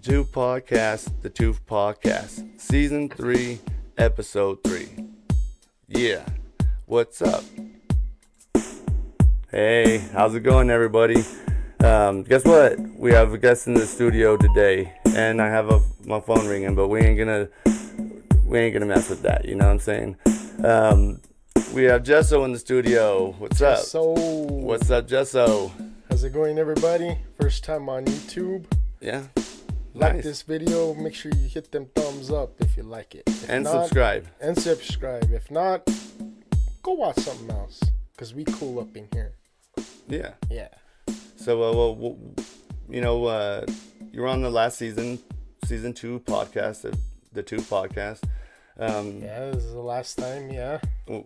Tooth Podcast, the Tooth Podcast, Season 3, Episode 3. Yeah, what's up? Hey, how's it going, everybody? Guess what? We have a guest in the studio today, and I have my phone ringing, but we ain't gonna mess with that. You know what I'm saying? We have Jesso in the studio. What's up? What's up, Jesso? How's it going, everybody? First time on YouTube. Yeah. Like Nice. this video, make sure you hit them thumbs up if you like it. If And not, subscribe. And subscribe. If not, go watch something else. Because we cool up in here. Yeah. Yeah. So, you're on the last season 2 podcast, the 2 podcast. Yeah, this is the last time, yeah.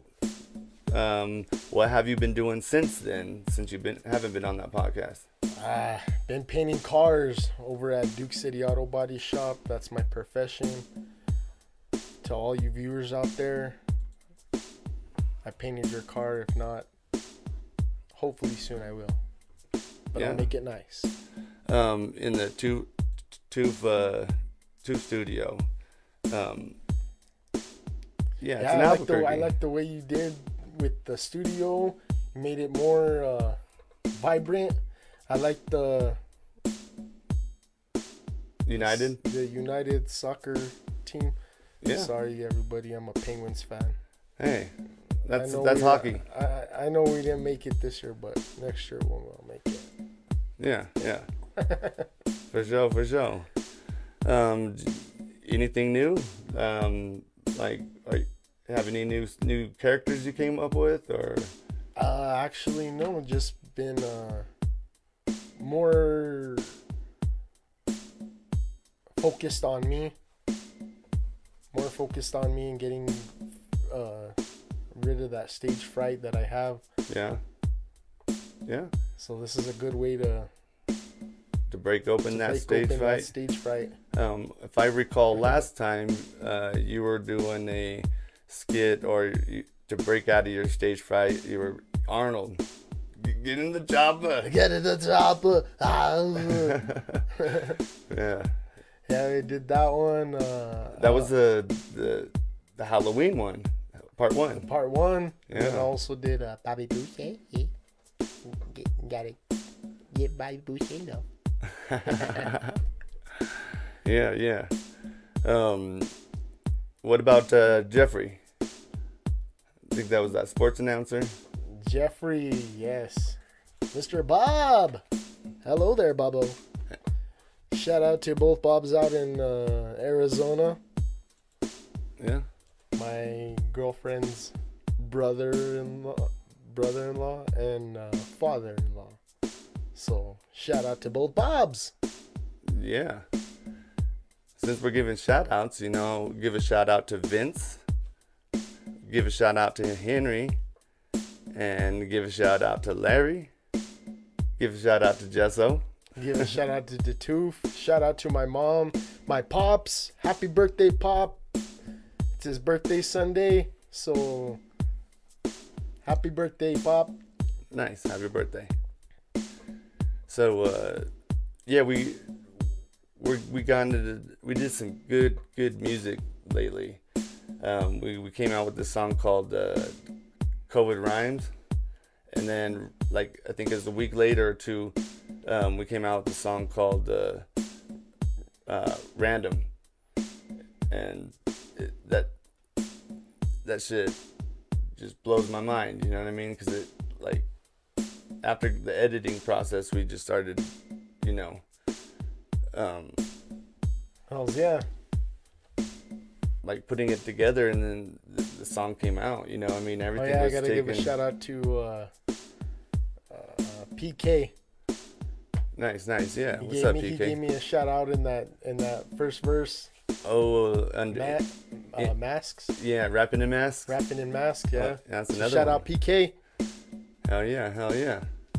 What have you been doing since then? Since haven't been on that podcast? Been painting cars over at Duke City Auto Body Shop. That's my profession. To all you viewers out there, I painted your car. If not, hopefully soon I will. But Yeah. I'll make it nice. In the Tooth studio. Yeah, it's in Albuquerque. I like the way you did with the studio. You made it more vibrant. I like the United soccer team. Yeah. Sorry, everybody. I'm a Penguins fan. Hey, that's I know hockey. I know we didn't make it this year, but next year we'll make it. Yeah. For sure. Anything new? Have any new characters you came up with, or? Actually, no. Just been more focused on me. More focused on me and getting rid of that stage fright that I have. Yeah. So this is a good way to break open that stage fright. If I recall, last time you were doing a skit to break out of your stage fright. You were Arnold. Get in the chopper. Get in the chopper. Yeah. Yeah, we did that one. That was the Halloween one, part 1. Part 1. Yeah. And I also did Bobby Boucher. Gotta get Bobby Boucher though. Yeah. What about Jeffrey? I think that was that sports announcer. Jeffrey, yes. Mr. Bob. Hello there, Bobo. Shout out to both Bobs out in Arizona. Yeah. My girlfriend's brother-in-law and father-in-law. So, shout out to both Bobs. Yeah. Since we're giving shout outs, give a shout out to Vince. Give a shout out to Henry. And give a shout out to Larry. Give a shout out to Jesso. Give a shout out to the Tooth. Shout out to my mom, my pops. Happy birthday, Pop. It's his birthday Sunday. So, happy birthday, Pop. Nice. Happy birthday. So, we did some good music lately. We came out with this song called COVID Rhymes, and then I think it was a week later or two, we came out with a song called Random, and that shit just blows my mind. You know what I mean? Because it after the editing process, we just started, Yeah. putting it together, and then the song came out. Everything. I gotta give a shout out to PK. Nice. Yeah. He What's up, He PK? gave me a shout out in that first verse. Oh, and Masks. yeah, rapping in masks. Rapping in masks. Yeah. That's So another shout one. out PK. Hell yeah.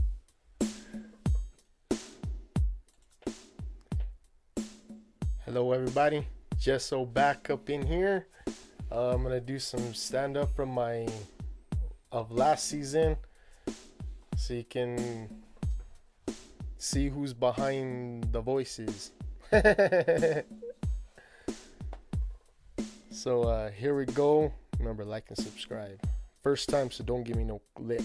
Hello, everybody. Jesso back up in here. I'm gonna do some stand up from last season, so you can see who's behind the voices. So here we go. Remember, like and subscribe. First time, so don't give me no lip.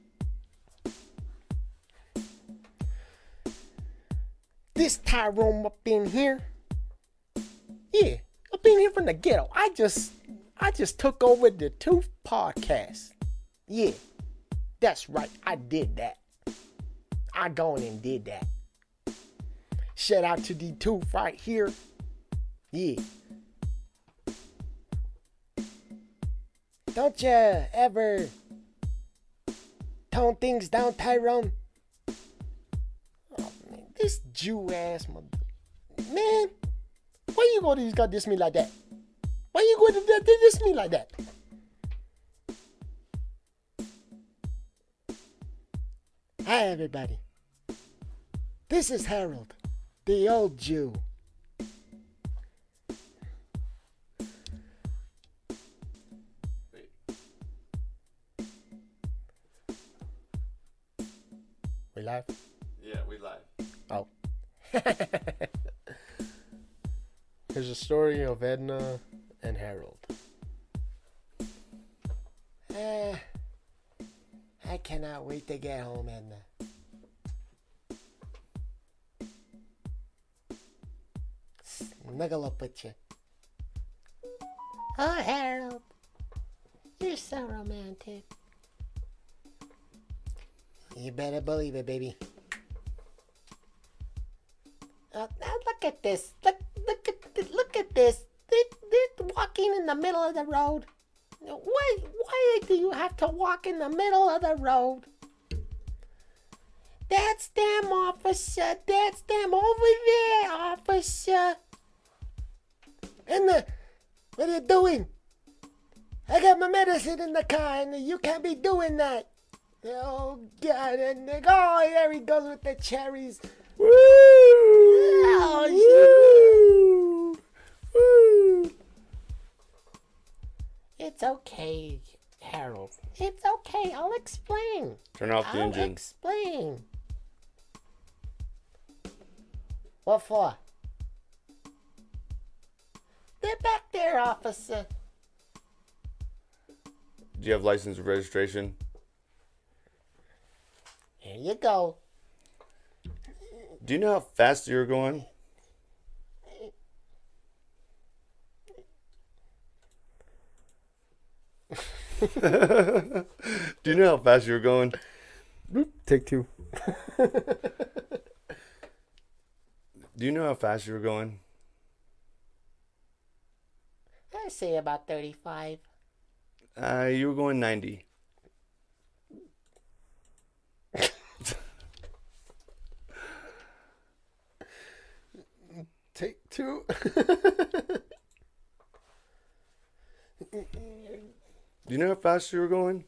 This Tyrone up in here. Yeah, up in here from the ghetto. I just took over the Tooth podcast. Yeah, that's right. I did that. I gone and did that. Shout out to the Tooth right here. Yeah. Don't you ever tone things down, Tyrone? Oh, man, this Jew ass mother. Man, why you going to diss me like that? Why you going to diss me like that? Hi, everybody. This is Harold, the old Jew. We live? Yeah, we live. Oh. Here's a story of Edna and Harold. I cannot wait to get home, Edna. Snuggle up with you. Oh, Harold. You're so romantic. You better believe it, baby. Now look at this. Look at this. They're walking in the middle of the road. Why do you have to walk in the middle of the road? That's them, officer. That's them over there, officer. And what are you doing? I got my medicine in the car, and you can't be doing that. Oh, God. And oh, there he goes with the cherries. Woo! Oh, Woo! It's okay, Harold. It's okay. I'll explain. Turn off the engine. I'll explain. What for? They're back there, officer. Do you have license and registration? Here you go. Do you know how fast you're going? Do you know how fast you were going? Take two. Do you know how fast you were going? I say about 35. You were going 90. Take two. Do you know how fast you were going?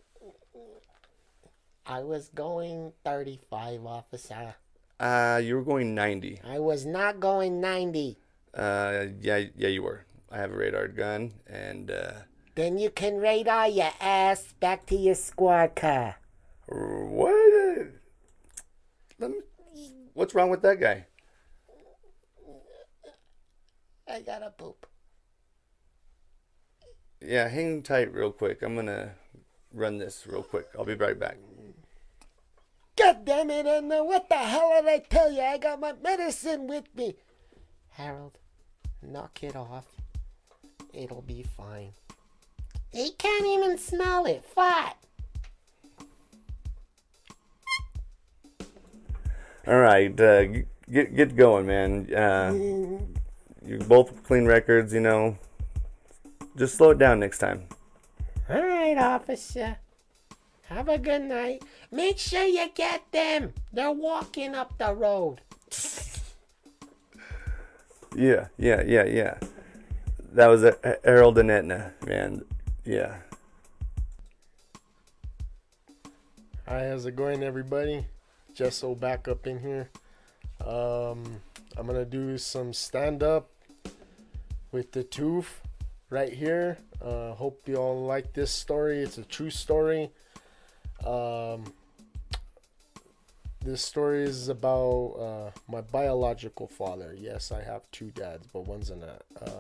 I was going 35, officer. You were going 90. I was not going 90. Yeah, you were. I have a radar gun, and Then you can radar your ass back to your squad car. what? What's wrong with that guy? I gotta poop. Yeah, hang tight real quick. I'm gonna run this real quick. I'll be right back. God damn it, Edna. What the hell did I tell you? I got my medicine with me. Harold, knock it off. It'll be fine. He can't even smell it. Fart. All right, get going, man. You both clean records, you know. Just slow it down next time. All right, officer. Have a good night. Make sure you get them. They're walking up the road. Yeah. That was Harold and Etna, man. Yeah. Hi, how's it going, everybody? Jesso back up in here. I'm gonna do some stand-up with the Tooth right here. Hope you all like this story. It's a true story. This story is about my biological father. Yes, I have two dads, but one's in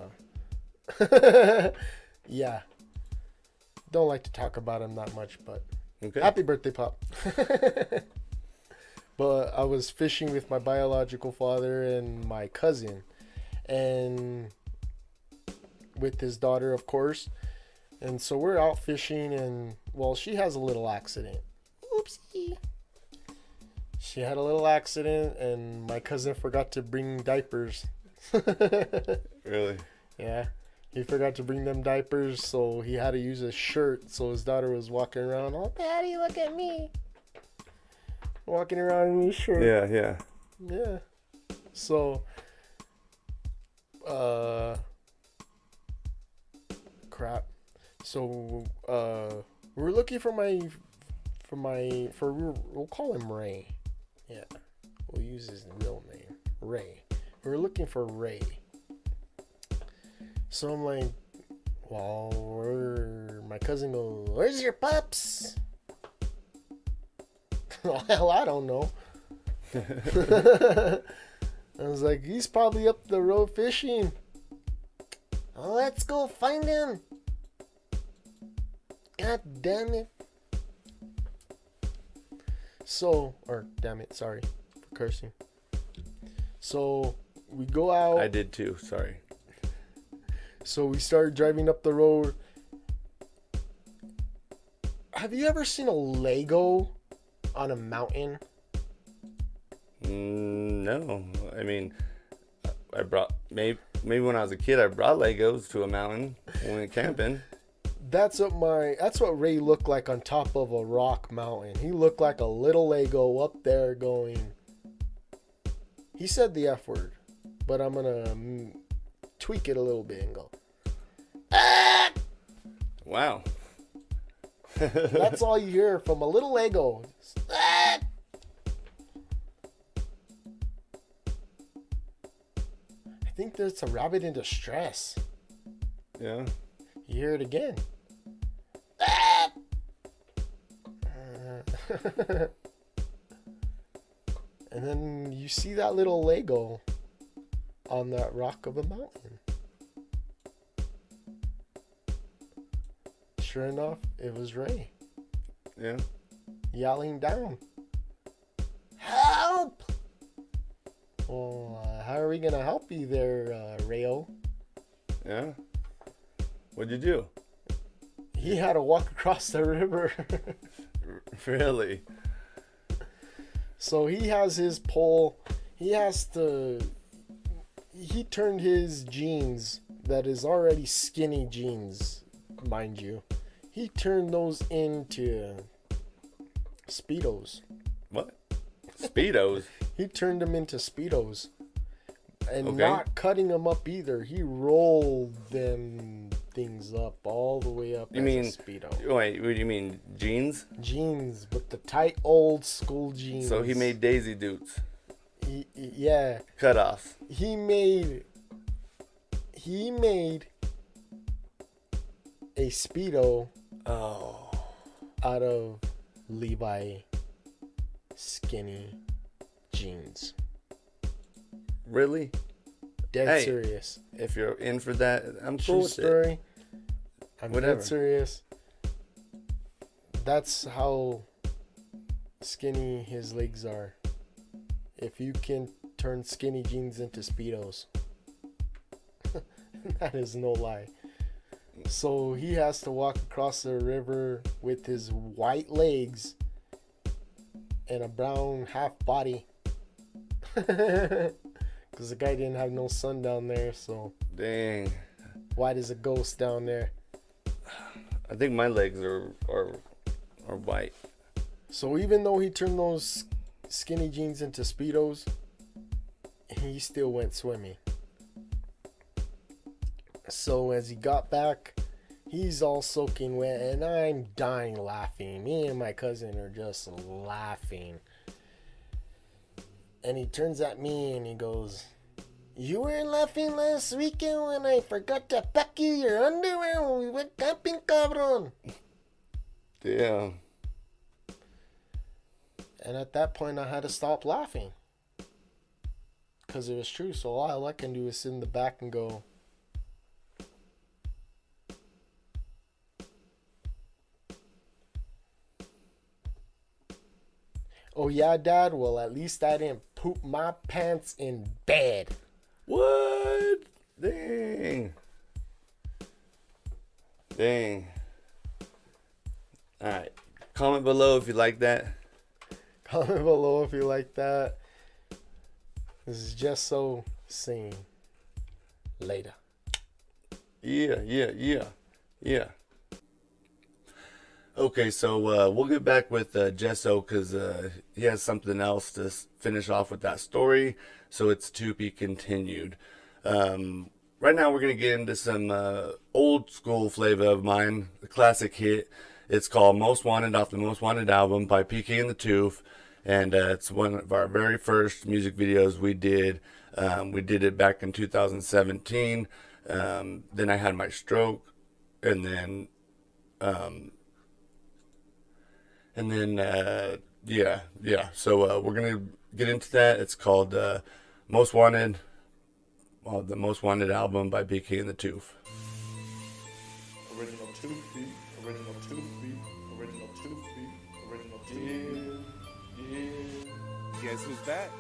a. Yeah. Don't like to talk about him that much, but Okay. happy birthday, Pop. But I was fishing with my biological father and my cousin, and with his daughter, of course. And so we're out fishing, and well, she has a little accident. Oopsie. She had a little accident, and my cousin forgot to bring diapers. Really? Yeah. He forgot to bring them diapers, so he had to use his shirt. So his daughter was walking around, oh, Daddy, look at me. Walking around in his shirt. Yeah. Yeah. So, crap. So, we're looking for we'll call him Ray. Yeah. We'll use his real name, Ray. We're looking for Ray. So I'm like, well, my cousin goes, where's your pups? Well, I don't know. I was like, he's probably up the road fishing. Oh, let's go find him. God damn it. So, or damn it, sorry for cursing. So we go out. I did too. Sorry. So we started driving up the road. Have you ever seen a Lego on a mountain? No. I mean, I brought maybe when I was a kid, I brought Legos to a mountain when we went camping. That's what Ray looked like on top of a rock mountain. He looked like a little Lego up there going. He said the F word, but I'm gonna tweak it a little bit and go. Ah! Wow. That's all you hear from a little Lego. Ah! I think that's a rabbit in distress. Yeah. You hear it again. Ah! And then you see that little Lego on that rock of a mountain. Sure enough, it was Ray. Yeah. Yelling down. Help! Well, how are we going to help you there, Rayo? Yeah. What'd you do? He had to walk across the river. Really? So he has his pole. He turned his jeans, that is already skinny jeans, mind you. He turned those into Speedos. What? Speedos? He turned them into Speedos. And Okay. not cutting them up either. He rolled them things up all the way up You as mean- a Speedo. Wait, what do you mean? Jeans? Jeans, but the tight old school jeans. So he made Daisy Dukes. Yeah. Cut off. He made a Speedo out of Levi skinny jeans. Really? Dead Hey. serious. If you're in for that, I'm cool True with it. story. I'm Whatever. dead serious. That's how skinny his legs are. If you can turn skinny jeans into Speedos. That is no lie. So he has to walk across the river with his white legs and a brown half body. Because the guy didn't have no sun down there, so Dang. white as a ghost down there. I think my legs are white. So even though he turned those skinny jeans into Speedos, he still went swimming. So as he got back, he's all soaking wet, and I'm dying laughing. Me and my cousin are just laughing. And he turns at me and he goes, "You were laughing last weekend when I forgot to pack you your underwear when we went camping, cabron." Damn. And at that point, I had to stop laughing because it was true. So all I can do is sit in the back and go, "Oh yeah, Dad? Well, at least I didn't poop my pants in bed." What? Dang. Dang. Alright. Comment below if you like that. Comment below if you like that. This is Just So saying later. Yeah. Okay, so we'll get back with Jesso because he has something else to finish off with that story. So it's to be continued. Right now we're going to get into some old school flavor of mine, the classic hit. It's called Most Wanted off the Most Wanted album by PK and the Tooth. And it's one of our very first music videos we did. We did it back in 2017. Then I had my stroke. And then, yeah. So we're going to get into that. It's called Most Wanted, the Most Wanted album by PK and the Tooth. Original Tooth beat, original Tooth beat, original Tooth beat, original Tooth beat. Guess who's back?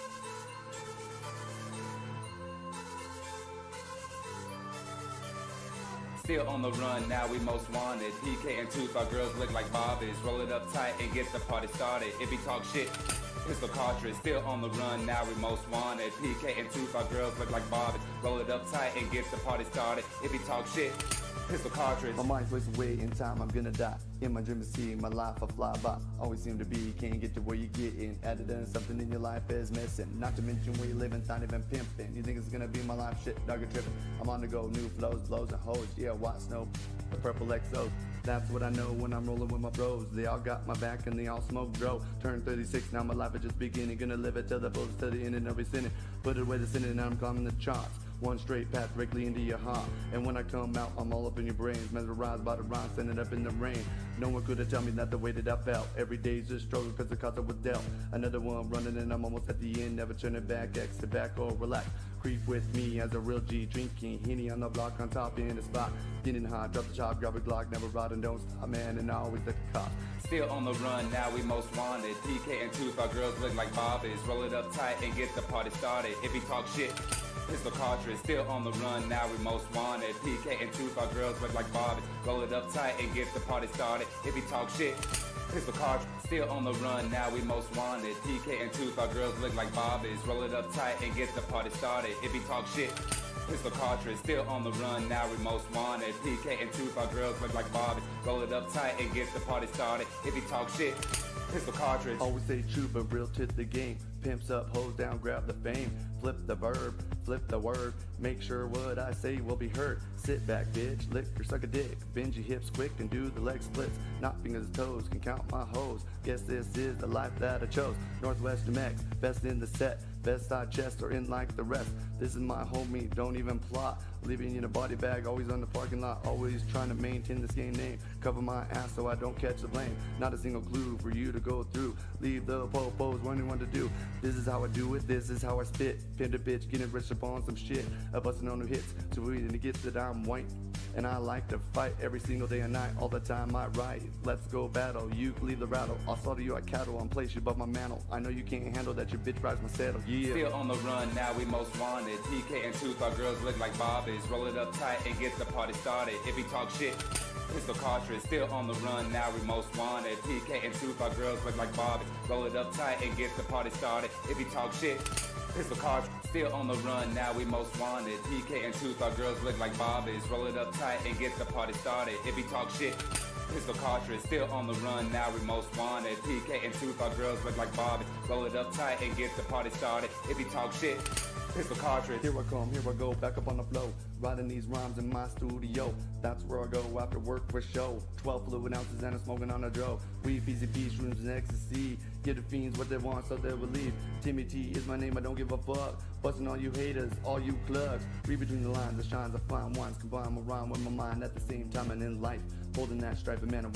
Still on the run, now we most wanted. PK and Tooth, our girls look like Barbies. Roll it up tight and get the party started. If he talk shit, pistol cartridge. Still on the run, now we most wanted. PK and Tooth, our girls look like Barbies. Roll it up tight and get the party started. If he talk shit, pistol cartridge. My mind's wasting away in time, I'm gonna die. In my dream of seeing my life, I fly by. Always seem to be, can't get to where you get in. Added in something in your life is missing. Not to mention where you living, not even pimping. You think it's gonna be my life, shit, dog, you're tripping. I'm on the go, new flows, blows and hoes. Yeah, white snow, the purple XOs. That's what I know when I'm rolling with my bros. They all got my back and they all smoke, bro. Turned 36, now my life is just beginning. Gonna live it till the bullets to the end and every sinning. Put it away the sinning, now I'm climbing the charts. One straight path directly into your heart. And when I come out, I'm all up in your brains. Mesmerized by the rhyme, sending up in the rain. No one could have told me that the way that I felt. Every day's a struggle cause the cards I was dealt. Another one running and I'm almost at the end. Never turning back, exit back or relax. Creep with me as a real G, drinking Henny on the block, on top in the spot. Getting high, drop the chop, grab a Glock, never ride and don't stop, man, and I always let the cops. Still on the run, now we most wanted. PK and Tooth, our girls look like Barbies. Roll it up tight and get the party started. If he talk shit, pistol cartridge. Still on the run, now we most wanted. PK and Tooth, our girls look like Barbies. Roll it up tight and get the party started. If he talk shit, pistol cartridge. Still on the run, now we most wanted. PK and Tooth, our girls look like Barbies. Roll it up tight and get the party started. If he talk shit, pistol cartridge. Still on the run, now we most wanted. PK and Tooth, our girls look like Barbies. Roll it up tight and get the party started. If he talk shit, pistol cartridge. Always stay true but real to the game. Pimps up, hoes down, grab the fame. Flip the verb, flip the word. Make sure what I say will be heard. Sit back, bitch, lick or suck a dick. Bend your hips quick and do the leg splits. Knock fingers and toes, can count my hoes. Guess this is the life that I chose. Northwest Max, best in the set. Best side chest or in like the rest. This is my homie, don't even plot. Living in a body bag, always on the parking lot. Always trying to maintain this game name. Cover my ass so I don't catch the blame. Not a single clue for you to go through. Leave the popos wondering what to do. This is how I do it, this is how I spit. Pinned a bitch, getting rich up on some shit. Busting on new hits, so we need to get that I'm white. And I like to fight every single day and night. All the time I write, let's go battle. You leave the rattle, I'll slaughter you like cattle. And place you above my mantle. I know you can't handle that, your bitch rides my saddle. Yeah. Still on the run, now we most wanted. PK and Tooth, our girls look like Barbies. Roll it up tight and get the party started. If he talk shit, pistol cartridge. Still on the run, now we most wanted. PK and Tooth, our girls look like Barbies. Roll it up tight and get the party started. If he talk shit, pistol cartridge. Still on the run, now we most wanted. PK and Tooth, our girls look like Barbies. Roll it up tight and get the party started. If he talk shit, pistol cartridge. Still on the run, now we most wanted. PK and Tooth, our girls look like Barbies. Roll it up tight and get the party started. If he talk shit, pistol cartridge. Here I come, here I go, back up on the flow. Writing these rhymes in my studio. That's where I go after work for show. 12 fluid ounces and I'm smoking on a dro. Weed, PCP, shrooms, and ecstasy. Give the fiends what they want so they will leave. Timmy T is my name, I don't give a fuck. Busting all you haters, all you clubs. Read between the lines, the shines of fine wines. Combine my rhyme with my mind at the same time and in life. Holding that stripe of man and wife.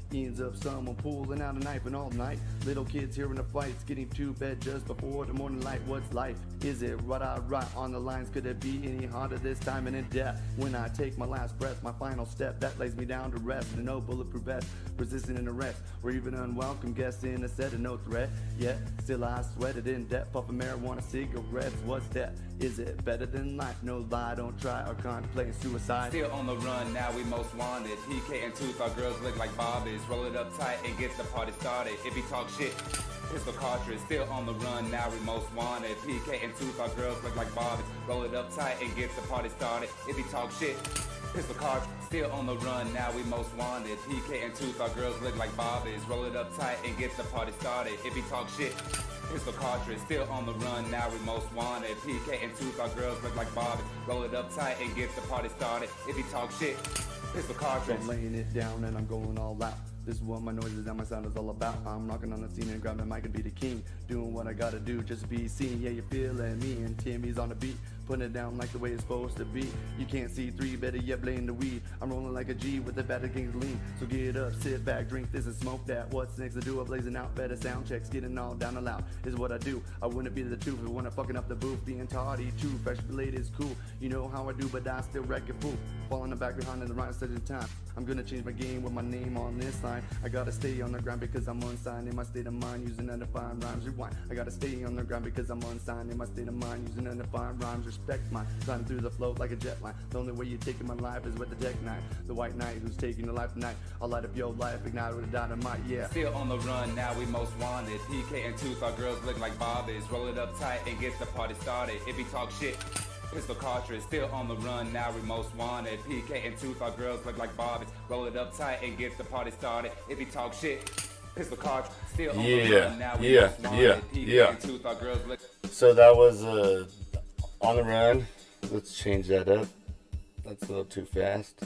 Ends up someone pulling out a knife, and all night little kids hearing the fights, getting to bed just before the morning light. What's life? Is it what I write on the lines? Could it be any harder this time and in death? When I take my last breath, my final step that lays me down to rest, and no bulletproof vest, resisting an arrest, or even unwelcome guests in a set of no threat. Yet still I sweated in depth, puffing marijuana cigarettes. What's that? Is it better than life? No lie, don't try or contemplate suicide. Still on the run, now we most wanted. PK and Tooth, our girls look like Barbies. Roll it up tight and get the party started. If he talk shit, pistol cartridge. Still on the run, now we most wanted. PK and Tooth, our girls look like Barbies. Roll it up tight and get the party started. If he talk shit, pistol cartridge. Still on the run, now we most wanted. PK and Tooth, our girls look like Barbies. Roll it up tight and get the party started. If he talk shit, pistol cartridge. Still on the run, now we most wanted. PK and Tooth, our girls look like Barbies. Roll it up tight and get the party started. If he talk shit, pistol cartridge. I'm laying it down and I'm going all out. This is what my noises and my sound is all about. I'm rocking on the scene and grabbing the mic and be the king. Doing what I gotta do just to be seen. Yeah, you're feeling me, and Timmy's on the beat. Putting it down like the way it's supposed to be. You can't see three, better yet blame the weed. I'm rolling like a G with the Vatican's lean. So get up, sit back, drink this and smoke that. What's next to do? I'm blazing out better sound checks. Getting all down and loud is what I do. I wouldn't be the truth if I wasn't fucking up the booth. Being tardy too, fresh related is cool. You know how I do, but I still wreck your fool. Falling the back behind in the right stage of time. I'm gonna change my game with my name on this line. I gotta stay on the ground because I'm unsigned in my state of mind, using undefined rhymes. Rewind. I gotta stay on the ground because I'm unsigned in my state of mind, using undefined rhymes. Respect mine. Climbing through the float like a jet line. The only way you're taking my life is with the Tech Knight. The white knight who's taking your life tonight. I'll light up your life, ignite with a dynamite, yeah. Still on the run, now we most wanted. PK and Tooth, our girls look like Barbies. Roll it up tight and get the party started. If he talk shit, pistol cartridge. Still on the run, now we most wanted. PK and Tooth, our girls look like Barbies. Roll it up tight and get the party started. If he talk shit, pistol cartridge. Still on the run, now we most wanted. PK and Tooth, our girls look. So that was On the Run. Let's change that up. That's a little too fast.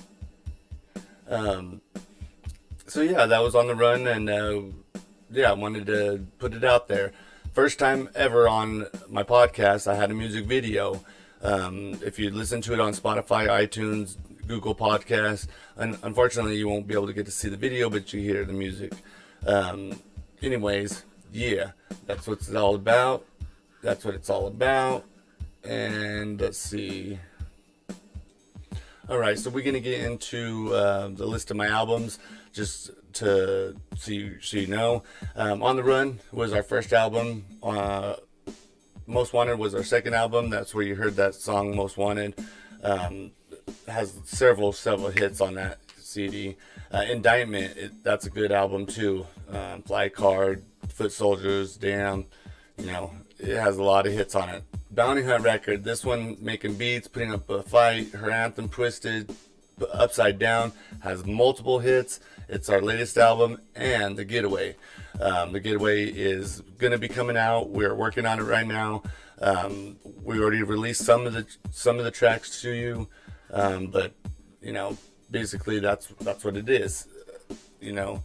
So yeah, that was On the Run, and yeah, I wanted to put it out there. First time ever on my podcast, I had a music video. If you listen to it on Spotify, iTunes, Google Podcasts, unfortunately you won't be able to get to see the video, but you hear the music. Anyways, yeah, that's what it's all about. That's what it's all about. And let's see. Alright, so we're going to get into the list of my albums, just to so you know. On the Run was our first album. Most Wanted was our second album. That's where you heard that song, Most Wanted. Has several hits on that CD. Indictment, that's a good album too. Fly Card, Foot Soldiers, Damn, you know, it has a lot of hits on it. Bounty Hunt record, this one making beats, putting up a fight. Her anthem, Twisted, Upside Down, has multiple hits. It's our latest album. And The Getaway. The Getaway is going to be coming out. We're working on it right now. We already released some of the tracks to you, but you know, basically that's what it is. You know,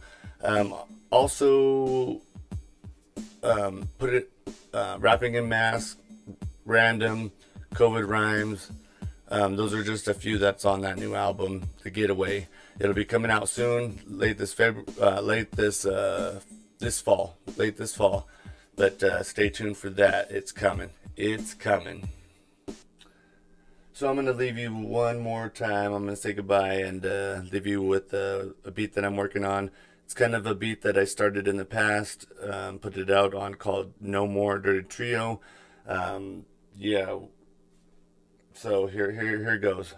also put it Rapping in Mask, Random, COVID Rhymes. Those are just a few that's on that new album, The Getaway. It'll be coming out soon, late this fall. But stay tuned for that. It's coming. So I'm gonna leave you one more time. I'm gonna say goodbye and leave you with a beat that I'm working on. It's kind of a beat that I started in the past, put it out on, called No More Dirty Trio. Yeah. So here goes.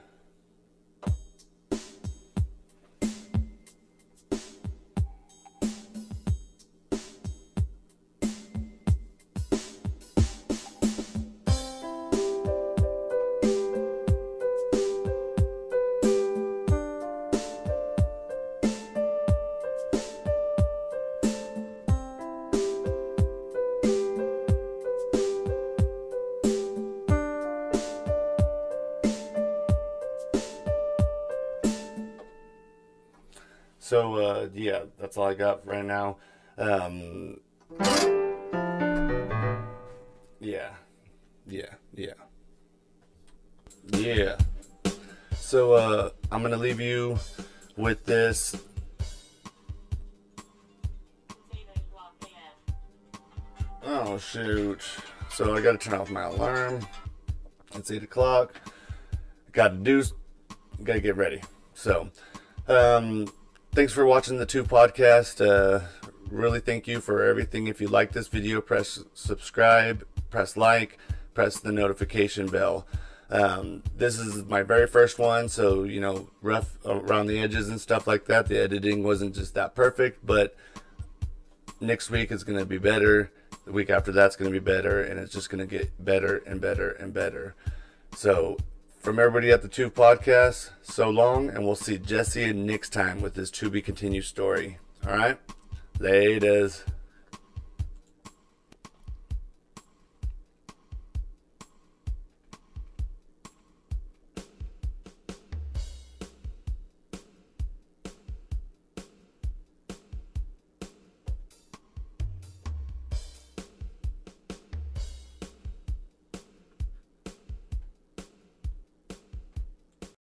So, yeah, that's all I got right now. Yeah. So, I'm going to leave you with this. Oh, shoot. So I got to turn off my alarm. It's 8 o'clock. Got to get ready. So, thanks for watching the Tube Podcast. Really thank you for everything. If you like this video, press subscribe, press like, press the notification bell. This is my very first one, so, you know, rough around the edges and stuff like that. The editing wasn't just that perfect, but next week is going to be better. The week after that's going to be better, and it's just going to get better and better and better. So, from everybody at the Tube Podcast, so long, and we'll see Jesse next time with his To Be Continued story. All right? Laters.